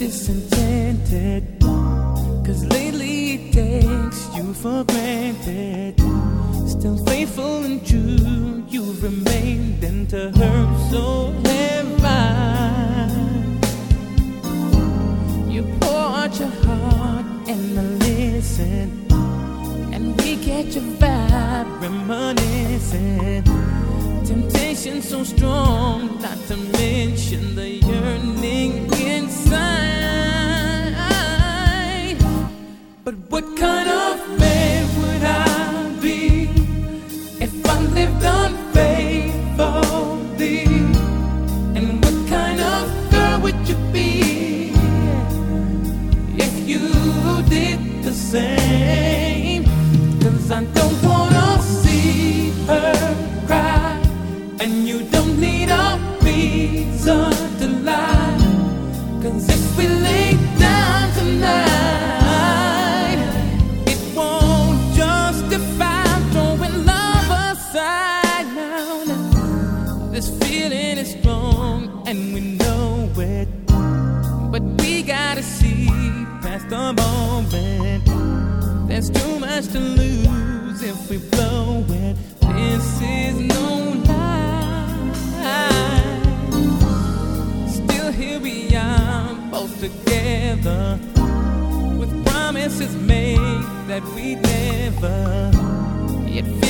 disenchanted, 'cause lately it takes you for granted. Still faithful and true, you've remained, and to her so have I. You pour out your heart and I listen, and we get your vibe reminiscing. Temptation so strong, not to mention the yearning inside. But what kind of man would I be if I lived unfaithfully? And what kind of girl would you be if you did the same? 'Cause I don't wanna see her cry, and you don't need a reason to lie. 'Cause if we lay down tonight, it won't justify throwing love aside. Now, this feeling is strong and we know it, but we gotta see past the moment. There's too much to lose if we blow it. This is no lie. Still here we are, both together, with promises made that we never yet